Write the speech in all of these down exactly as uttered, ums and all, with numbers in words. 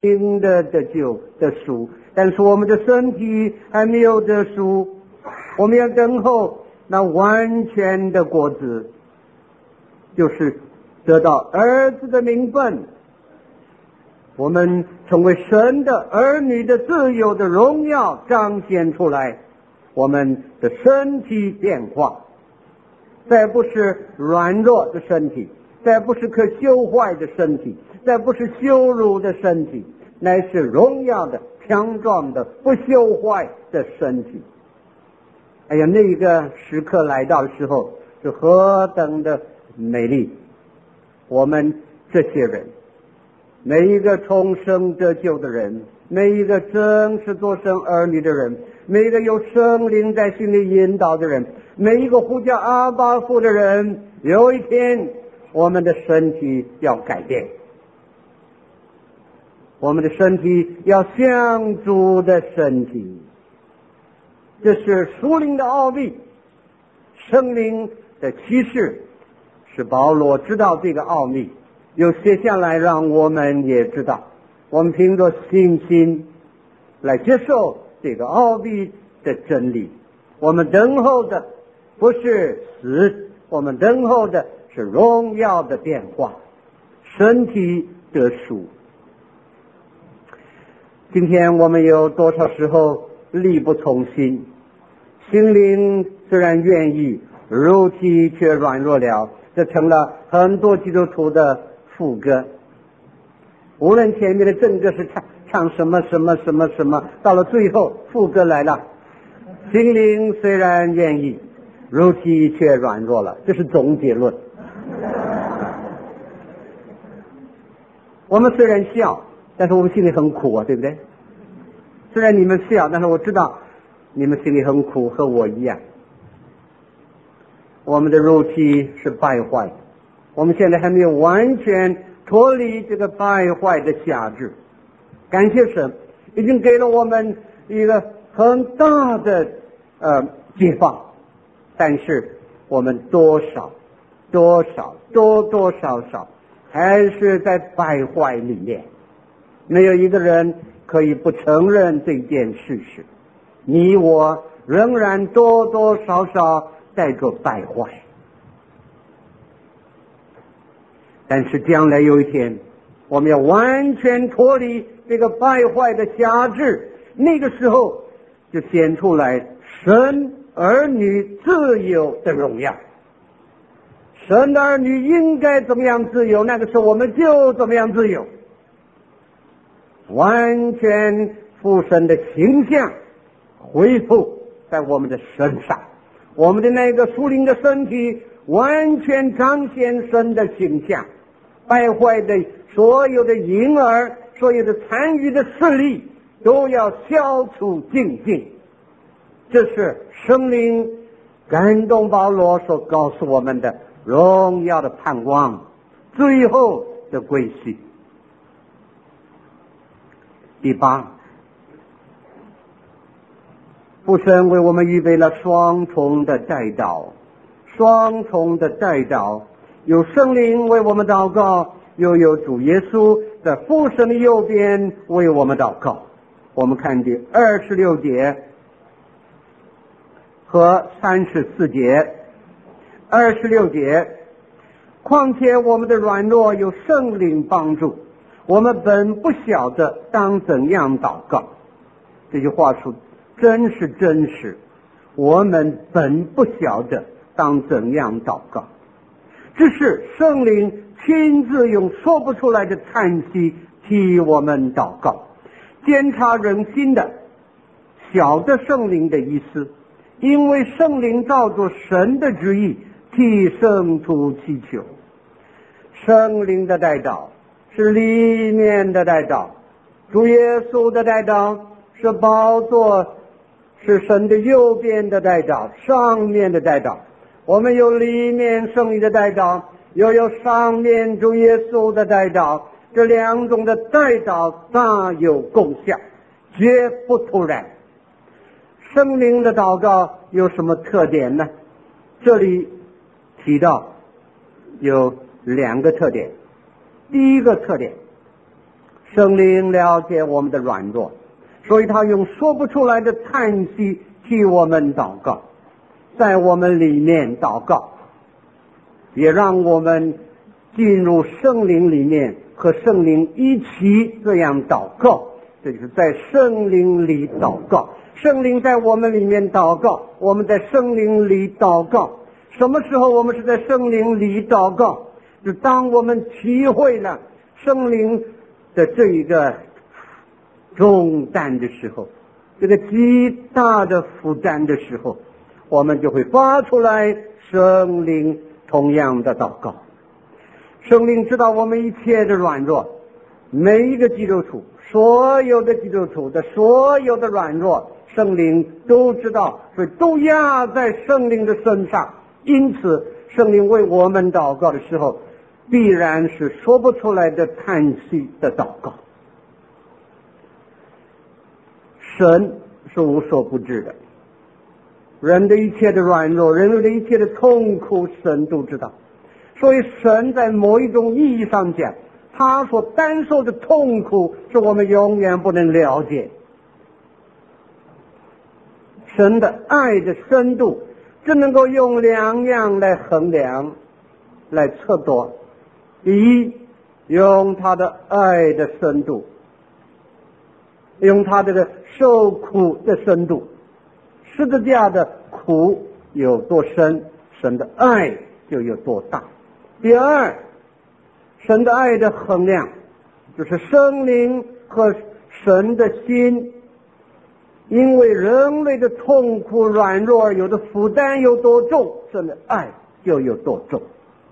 灵的得救的赎，但是我们的身体还没有得赎，我们要等候那完全的果子，就是得到儿子的名分，我们成为神的儿女的自由的荣耀彰显出来，我们的身体变化，再不是软弱的身体，再不是可朽坏的身体，再不是羞辱的身体，乃是荣耀的强壮的不朽坏的身体。哎呀，那个时刻来到的时候是何等的美丽！我们这些人，每一个重生得救的人，每一个真是做神儿女的人，每一个有圣灵在心里引导的人，每一个呼叫阿爸父的人，有一天我们的身体要改变，我们的身体要像主的身体。这是属灵的奥秘，圣灵的启示是保罗知道这个奥秘，又写下来让我们也知道，我们凭着信心来接受这个奥秘的真理。我们等候的不是死，我们等候的是荣耀的变化，身体得赎。今天我们有多少时候力不从心，心灵虽然愿意，肉体却软弱了，这成了很多基督徒的副歌。无论前面的正歌是唱唱什么什么什么什么，到了最后副歌来了，心灵虽然愿意，肉体却软弱了，这是总结论。我们虽然笑，但是我们心里很苦啊，对不对？虽然你们笑，但是我知道你们心里很苦，和我一样。我们的肉体是败坏，我们现在还没有完全脱离这个败坏的辖制。感谢神，已经给了我们一个很大的呃解放，但是我们多少多少多多少少还是在败坏里面。没有一个人可以不承认这件事实，你我仍然多多少少带着败坏。但是将来有一天，我们要完全脱离这个败坏的辖制，那个时候就显出来神儿女自由的荣耀。神的儿女应该怎么样自由，那个时候我们就怎么样自由，完全父神的形象恢复在我们的身上，我们的那个属灵的身体完全彰显神的形象，败坏的所有的淫儿，所有的残余的势力都要消除净尽。这是圣灵感动保罗所告诉我们的荣耀的盼望，最后的归宿。第八，父神为我们预备了双重的代祷，双重的代祷，有圣灵为我们祷告，又有主耶稣在父神的右边为我们祷告。我们看第二十六节和三十四节。二十六节，况且我们的软弱有圣灵帮助，我们本不晓得当怎样祷告。这句话说真是真实，我们本不晓得当怎样祷告，只是圣灵亲自用说不出来的叹息替我们祷告。监察人心的晓得圣灵的意思，因为圣灵照着神的旨意替圣徒祈求。圣灵的代祷是里面的代祷，主耶稣的代祷是宝座，是神的右边的代祷，上面的代祷。我们有里面圣灵的代祷，又有上面主耶稣的代祷，这两种的代祷大有共效，绝不突然。圣灵的祷告有什么特点呢？这里提到有两个特点。第一个特点， 圣灵了解我们的软弱，所以他用说不出来的叹息替我们祷告，在我们里面祷告，也让我们进入圣灵里面，和圣灵一起这样祷告。这就是在圣灵里祷告，圣灵在我们里面祷告，我们在圣灵里祷告。什么时候我们是在圣灵里祷告？就当我们体会了圣灵的这一个重担的时候，这个极大的负担的时候，我们就会发出来圣灵同样的祷告。圣灵知道我们一切的软弱，每一个基督徒，所有的基督徒的所有的软弱，圣灵都知道，所以都压在圣灵的身上。因此圣灵为我们祷告的时候，必然是说不出来的叹息的祷告。神是无所不知的，人的一切的软弱，人类的一切的痛苦，神都知道。所以神在某一种意义上讲，他所担受的痛苦是我们永远不能了解。神的爱的深度只能够用两样来衡量，来测度。第一，用他的爱的深度，用他这个受苦的深度，十字架的苦有多深，神的爱就有多大。第二，神的爱的衡量就是圣灵和神的心因为人类的痛苦软弱而有的负担有多重，神的爱就有多重。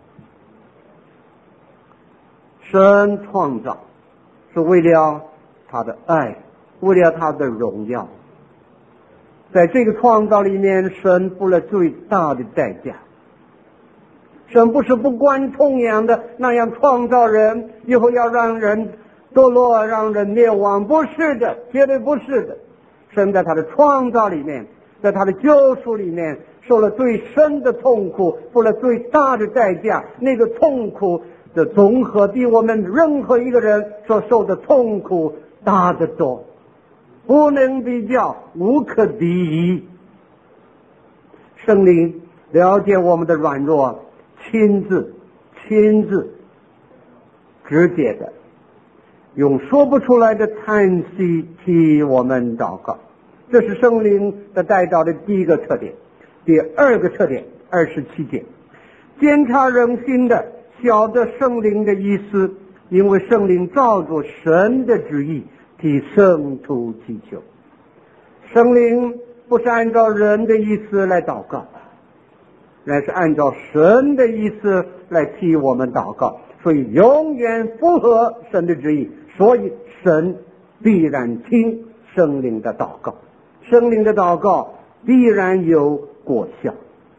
神创造是为了他的爱，为了他的荣耀，在这个创造里面，神付了最大的代价。神不是不关痛痒的那样创造人，以后要让人堕落，让人灭亡，不是的，绝对不是的。神在他的创造里面，在他的救赎里面受了最深的痛苦，付了最大的代价，那个痛苦的总和比我们任何一个人所受的痛苦大得多，不能比较，无可比拟。圣灵了解我们的软弱，亲自亲自直接的用说不出来的叹息替我们祷告，这是圣灵的代祷的第一个特点。第二个特点，二十七节，监察人心的晓得圣灵的意思，因为圣灵照着神的旨意替圣徒祈求。圣灵不是按照人的意思来祷告，乃是按照神的意思来替我们祷告，所以永远符合神的旨意，所以神必然听圣灵的祷告，圣灵的祷告必然有果效。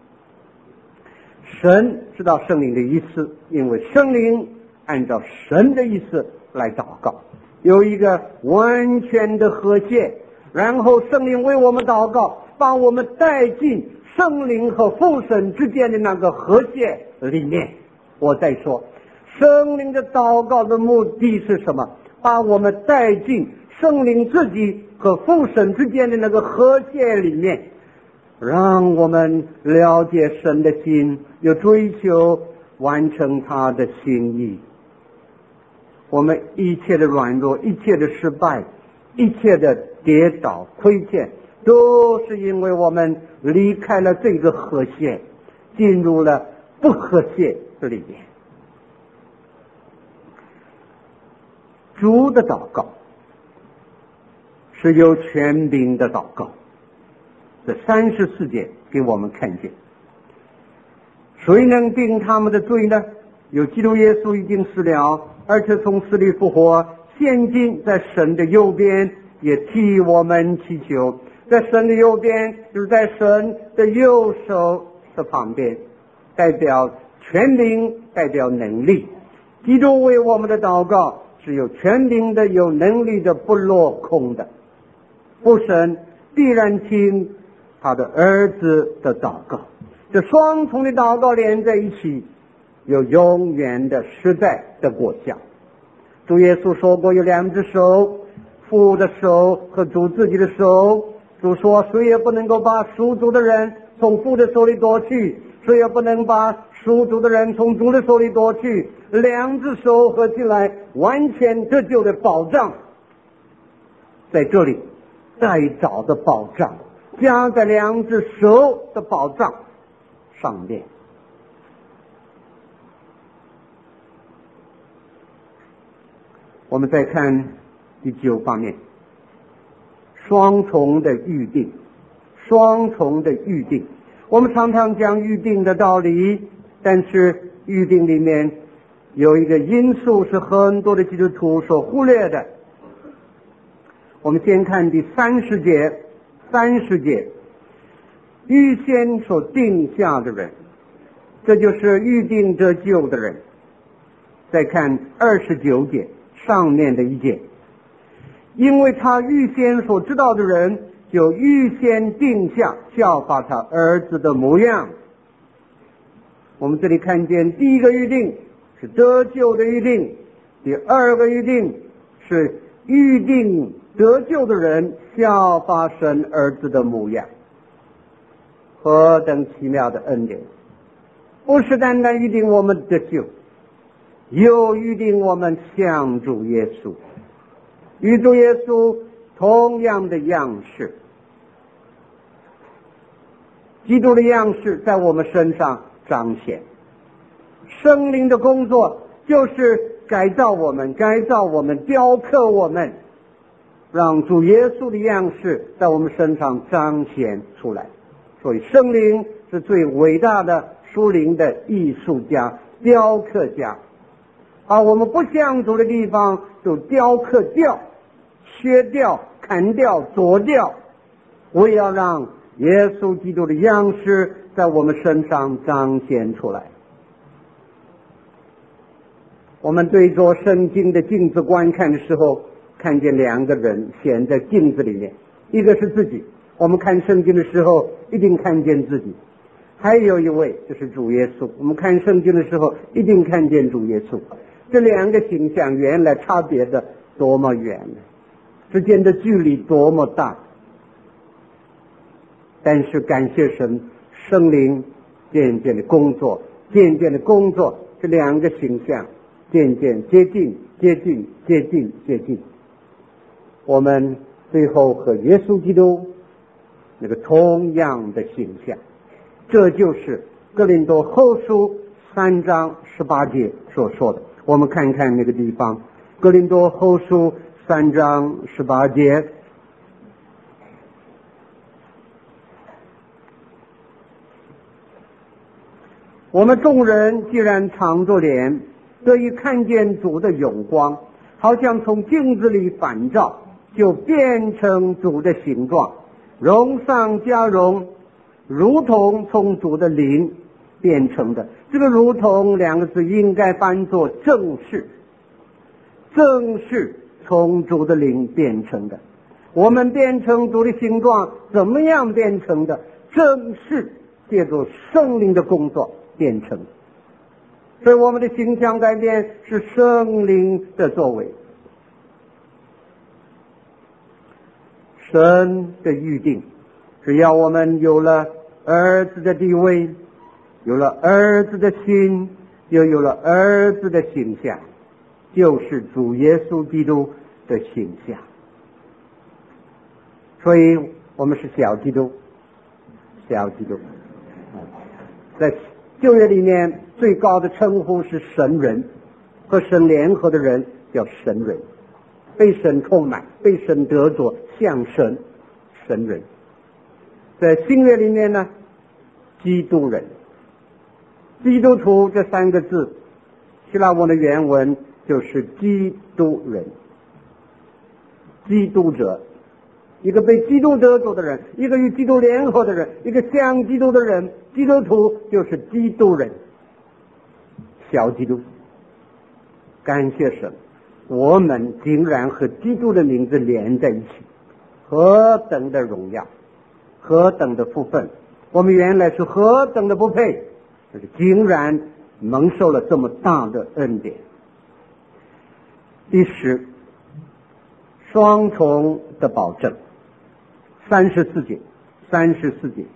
神知道圣灵的意思，因为圣灵按照神的意思来祷告，有一个完全的和谐，然后圣灵为我们祷告，把我们带进圣灵和父神之间的那个和谐里面。我再说，圣灵的祷告的目的是什么？把我们带进圣灵自己和父神之间的那个和谐里面，让我们了解神的心，又追求完成他的心意。我们一切的软弱，一切的失败，一切的跌倒亏欠，都是因为我们离开了这个和谐，进入了不和谐的里面。主的祷告是有权柄的祷告，这三十四节给我们看见，谁能定他们的罪呢？有基督耶稣已经死了，而且从死里复活，现今在神的右边，也替我们祈求。在神的右边，就是在神的右手的旁边，代表权柄，代表能力。基督为我们的祷告是有权柄的，有能力的，不落空的。父神必然听他的儿子的祷告，这双重的祷告连在一起，有永远的实在的果效。 主耶稣说过有两只手，父的手和主自己的手。主说谁也不能够把属主的人从父的手里夺去，谁也不能把属主的人从主的手里夺去。两只手合起来，完全得救的保障在这里，再找的保障加在两只手的保障上面。我们再看第九方面，双重的预定，双重的预定。我们常常讲预定的道理，但是预定里面有一个因素是很多的基督徒所忽略的。我们先看第三十节，三十节，预先所定下的人，这就是预定得救的人。再看二十九节上面的一节，因为他预先所知道的人，就预先定下效法他儿子的模样。我们这里看见第一个预定是得救的预定，第二个预定是预定得救的人效法神儿子的模样。何等奇妙的恩典！不是单单预定我们得救，又预定我们像主耶稣，与主耶稣同样的样式。基督的样式在我们身上彰显。圣灵的工作就是改造我们，改造我们，雕刻我们，让主耶稣的样式在我们身上彰显出来。所以圣灵是最伟大的属灵的艺术家、雕刻家，把我们不像主的地方就雕刻掉、削掉、砍掉、剁掉，为要让耶稣基督的样式在我们身上彰显出来。我们对着圣经的镜子观看的时候，看见两个人显在镜子里面，一个是自己，我们看圣经的时候一定看见自己；还有一位就是主耶稣，我们看圣经的时候一定看见主耶稣。这两个形象原来差别的多么远，之间的距离多么大，但是感谢神，圣灵渐渐的工作，渐渐的工作，这两个形象渐渐接近，接近，接近，接近。我们最后和耶稣基督那个同样的形象，这就是哥林多后书三章十八节所说的。我们看看那个地方，哥林多后书三章十八节。我们众人既然敞着脸，得以看见主的荣光，好像从镜子里反照，就变成主的形状，荣上加荣，如同从主的灵变成的。这个如同两个字应该翻作正是，正是从主的灵变成的。我们变成主的形状怎么样变成的？正是借助圣灵的工作变成。所以我们的形象改变是圣灵的作为。神的预定，只要我们有了儿子的地位，有了儿子的心，又有了儿子的形象，就是主耶稣基督的形象。所以我们是小基督，小基督。在旧约里面最高的称呼是神人，和神联合的人叫神人，被神充满，被神得着，像神，神人。在新约里面呢，基督人，基督徒这三个字，希腊文的原文就是基督人，基督者，一个被基督得着的人，一个与基督联合的人，一个像基督的人。基督徒就是基督人，小基督。感谢神，我们竟然和基督的名字连在一起，何等的荣耀，何等的福分！我们原来是何等的不配，但是竟然蒙受了这么大的恩典。 第十，双重的保证，三十四节，三十四节。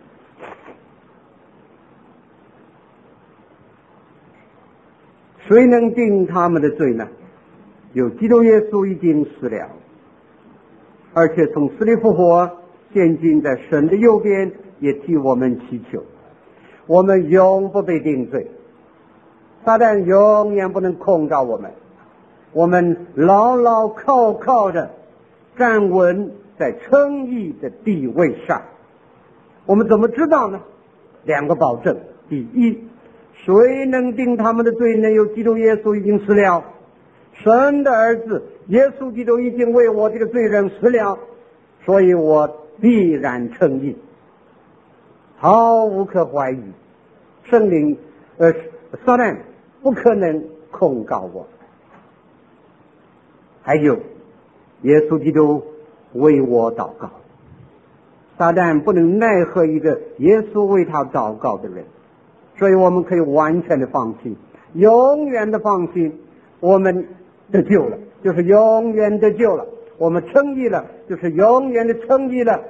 谁能定他们的罪呢？有基督耶稣已经死了，而且从死里复活，现今在神的右边，也替我们祈求。我们永不被定罪，撒旦永远不能控告我们。我们牢牢靠靠的站稳在称义的地位上。我们怎么知道呢？两个保证：第一，谁能定他们的罪呢？有基督耶稣已经死了，神的儿子耶稣基督已经为我这个罪人死了，所以我必然称义，毫无可怀疑。圣灵呃，撒旦不可能控告我。还有，耶稣基督为我祷告，撒旦不能奈何一个耶稣为他祷告的人，所以我们可以完全的放心，永远的放心，我们得救了，就是永远得救了；我们称义了，就是永远的称义了。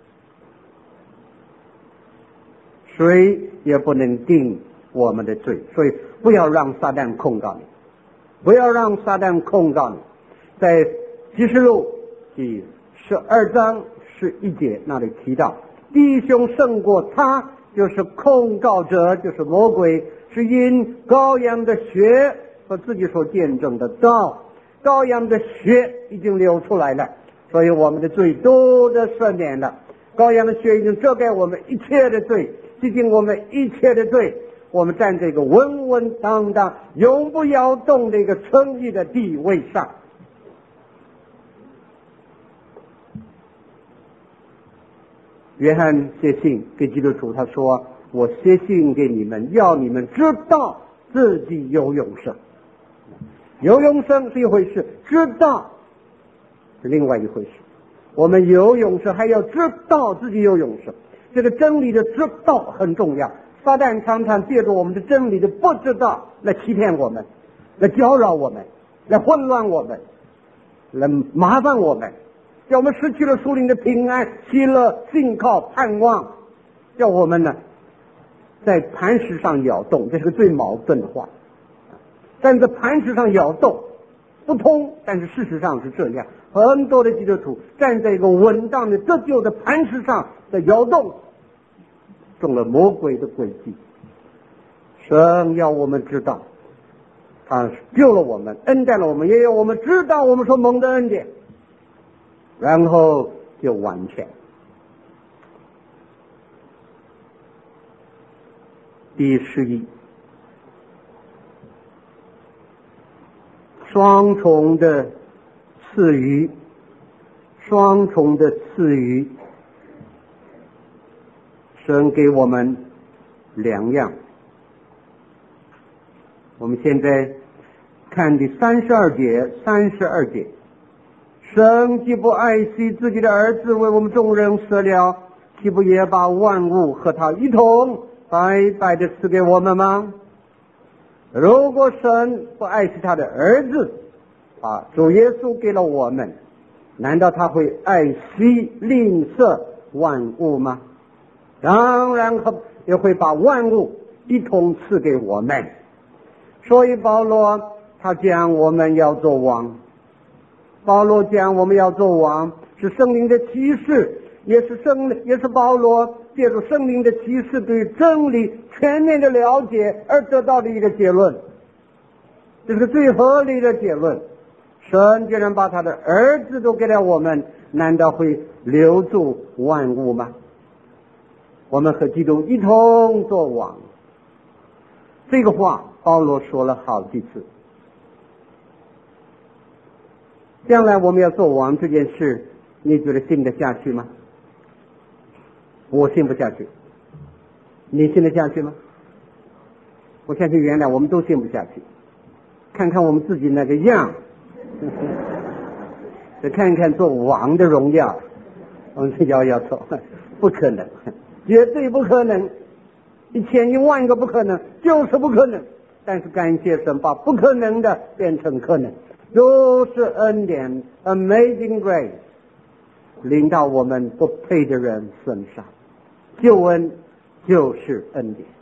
谁也不能定我们的罪，所以不要让撒旦控告你，不要让撒旦控告你。在启示录第十二章十一节那里提到，弟兄胜过他，就是控告者，就是魔鬼，是因羔羊的血和自己所见证的道，羔羊的血已经流出来了，所以我们的罪都得赦免了。羔羊的血已经遮盖我们一切的罪，洗净我们一切的罪，我们站在一个稳稳当当、永不摇动的一个称义的地位上。约翰写信给基督徒，他说：我写信给你们，要你们知道自己有永生。有永生是一回事，知道是另外一回事。我们有永生，还要知道自己有永生。这个真理的知道很重要。撒旦常常借着我们的真理的不知道来欺骗我们，来搅扰我们，来混乱我们，来麻烦我们，叫我们失去了属灵的平安、喜乐、信靠、盼望，叫我们呢在磐石上摇动。这是个最矛盾的话，站在磐石上摇动不通，但是事实上是这样。很多的基督徒站在一个稳当的得救的磐石上的摇动，中了魔鬼的诡计。神要我们知道，他救了我们，恩待了我们，也要我们知道我们所蒙的恩典，然后就完全。第十一，双重的赐予，双重的赐予，神给我们两样。我们现在看第三十二节，三十二节，神既不爱惜自己的儿子为我们众人舍了，岂不也把万物和他一同白白的赐给我们吗？如果神不爱惜他的儿子，把主耶稣给了我们，难道他会爱惜吝啬万物吗？当然也会把万物一同赐给我们。所以保罗他讲我们要做王，保罗讲我们要做王，是圣灵的启示，也是圣也是保罗借助圣灵的启示对真理全面的了解而得到的一个结论。这是最合理的结论。神既然把他的儿子都给了我们，难道会留住万物吗？我们和基督一同做王，这个话保罗说了好几次。将来我们要做王这件事，你觉得信得下去吗？我信不下去。你信得下去吗？我相信原来我们都信不下去。看看我们自己那个样，再看看做王的荣耀，我们摇摇头，不可能，绝对不可能，一千一万个不可能，就是不可能。但是感谢神，把不可能的变成可能， 就是恩典 ，Amazing Grace， 临到我们不配的人身上。救恩就是恩典。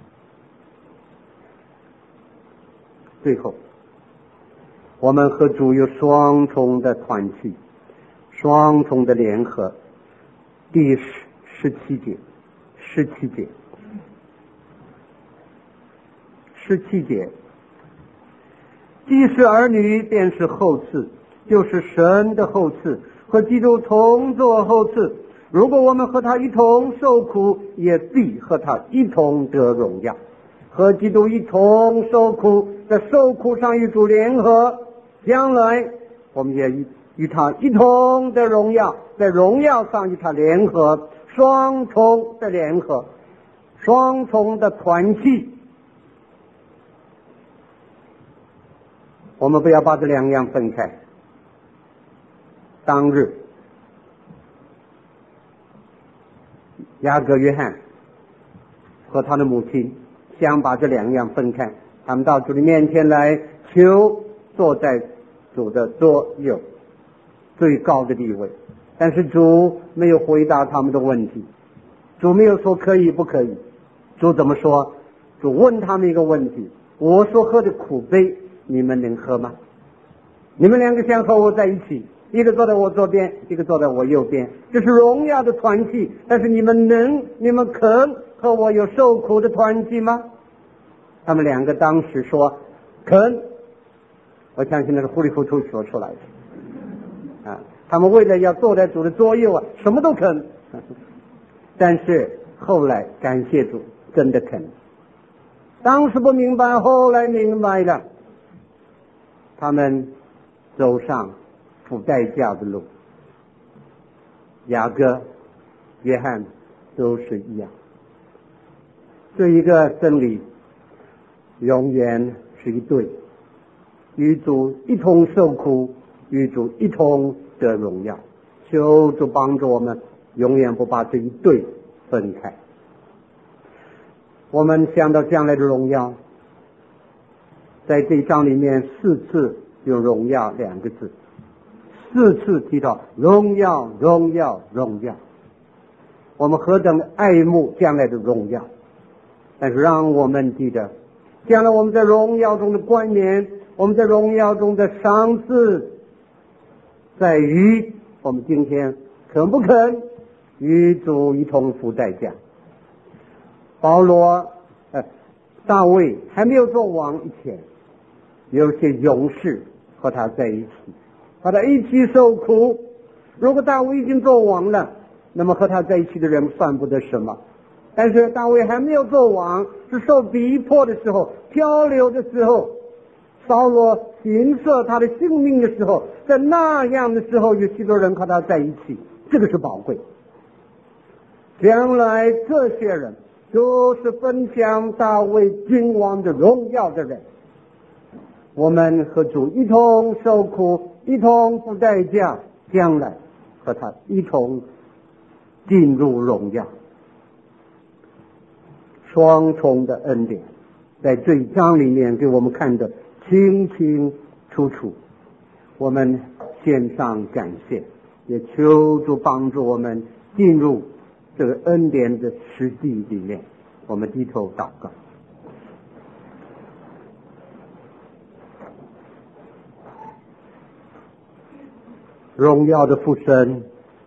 最后，我们和主有双重的团契，双重的联合。第十十七节，十七节，十七节，既是儿女，便是后嗣，就是神的后嗣，和基督同作后嗣。如果我们和他一同受苦，也必和他一同得荣耀。和基督一同受苦，在受苦上与主联合，将来我们也与与他一同的荣耀，在荣耀上与他联合，双重的联合，双重的团契。我们不要把这两样分开。当日雅各约翰和他的母亲想把这两样分开，他们到主的面前来求坐在主的左右最高的地位，但是主没有回答他们的问题，主没有说可以不可以。主怎么说？主问他们一个问题：我所喝的苦杯你们能喝吗？你们两个想和我在一起，一个坐在我左边，一个坐在我右边，这是荣耀的团契，但是你们能你们肯和我有受苦的团契吗？他们两个当时说肯。我相信那是糊里糊涂说出来的啊！他们为了要坐在主的左右啊，什么都肯。但是后来感谢主，真的肯。当时不明白，后来明白了。他们走上付代价的路，雅各、约翰都是一样。这一个真理永远是一对，与主一同受苦，与主一同得荣耀。求主帮助我们，永远不把这一对分开。我们想到将来的荣耀，在这一章里面四次有荣耀两个字，四次提到荣耀荣耀荣耀。我们何等爱慕将来的荣耀，但是让我们记得，将来我们在荣耀中的冠冕，我们在荣耀中的赏赐，在于我们今天肯不肯与主一同付代价。保罗呃大卫还没有做王以前，有些勇士和他在一起，和他一起受苦。如果大卫已经做王了，那么和他在一起的人算不得什么。但是大卫还没有做王，是受逼迫的时候，漂流的时候，扫罗行射他的性命的时候，在那样的时候有许多人和他在一起，这个是宝贵。将来这些人都是分享大卫君王的荣耀的人。我们和主一同受苦，一同付代价，将来和他一同进入荣耀。双重的恩典在这一章里面给我们看得清清楚楚。我们献上感谢，也求主帮助我们进入这个恩典的实际里面。我们低头祷告。荣耀的父神，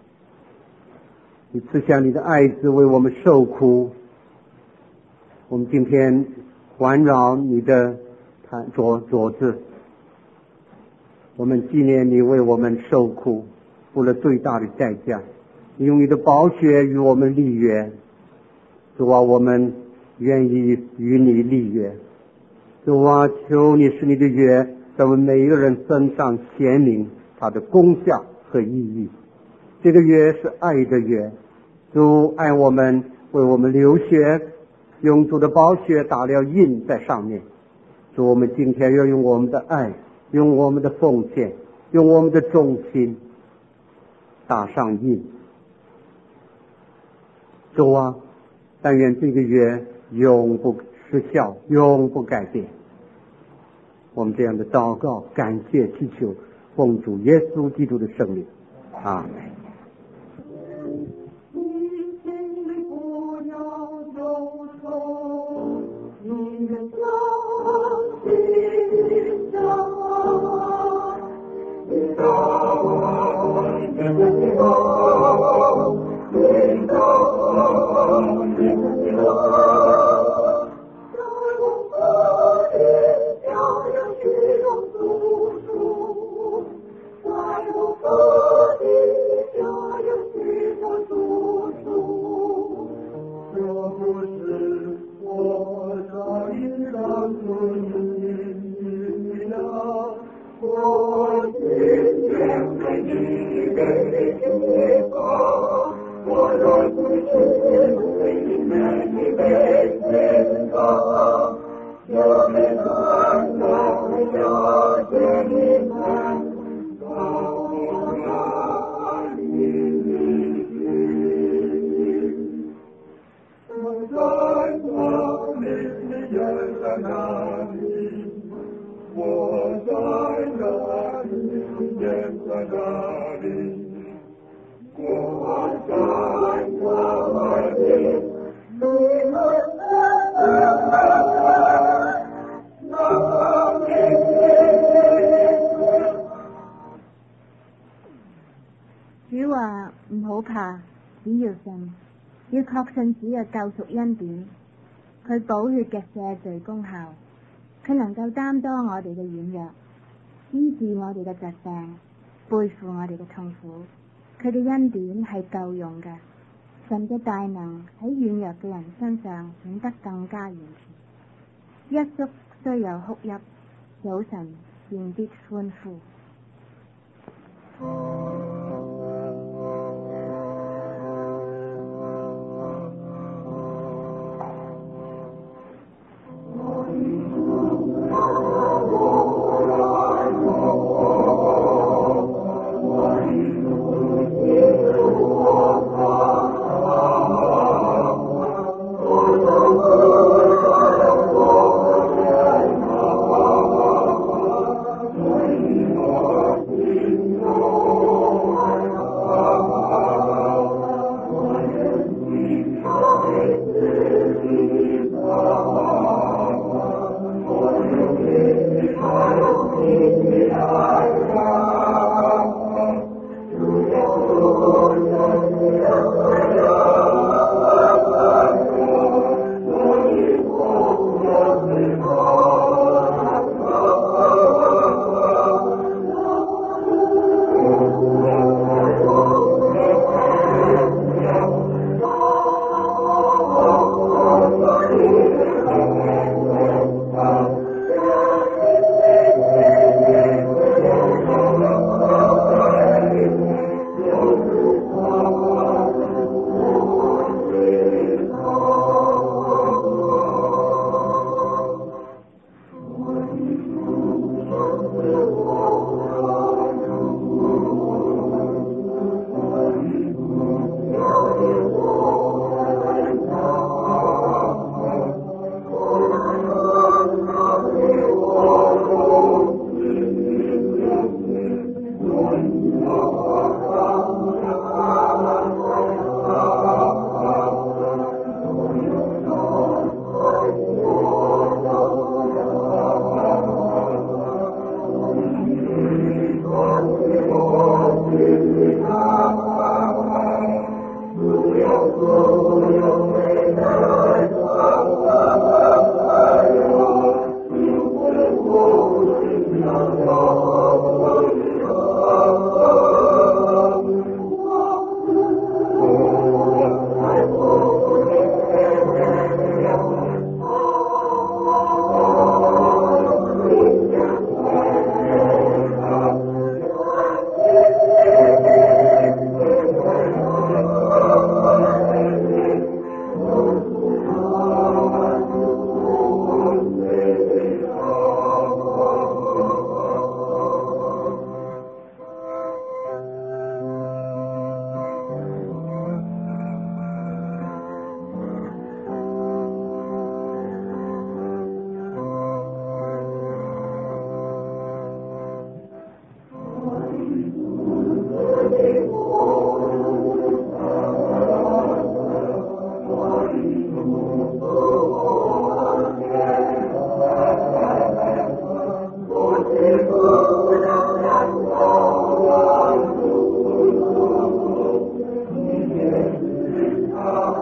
你赐下你的爱子为我们受苦，我们今天环绕你的桌桌子，我们纪念你为我们受苦，付了最大的代价，你用你的宝血与我们立约。主啊，我们愿意与你立约。主啊，求你使你的约在我们每一个人身上显明它的功效和意义。这个约是爱的约，主爱我们，为我们流血，用主的宝血打了印在上面。主，我们今天要用我们的爱，用我们的奉献，用我们的忠心打上印。主啊，但愿这个约永不失效，永不改变。 我们这样的祷告，感谢祈求，奉主耶稣基督的圣名，阿门。 主話唔好怕，只要信，要確信主嘅救贖恩典，佢寶血嘅赦罪功效，佢能夠擔當我哋嘅軟弱，醫治我哋嘅疾病，背負我哋嘅痛苦。佢嘅恩典係夠用嘅，神嘅大能喺軟弱嘅人身上顯得更加完全。一宿雖有哭泣，早晨便必歡呼。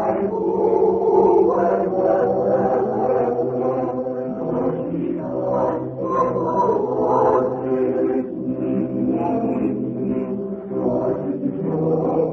我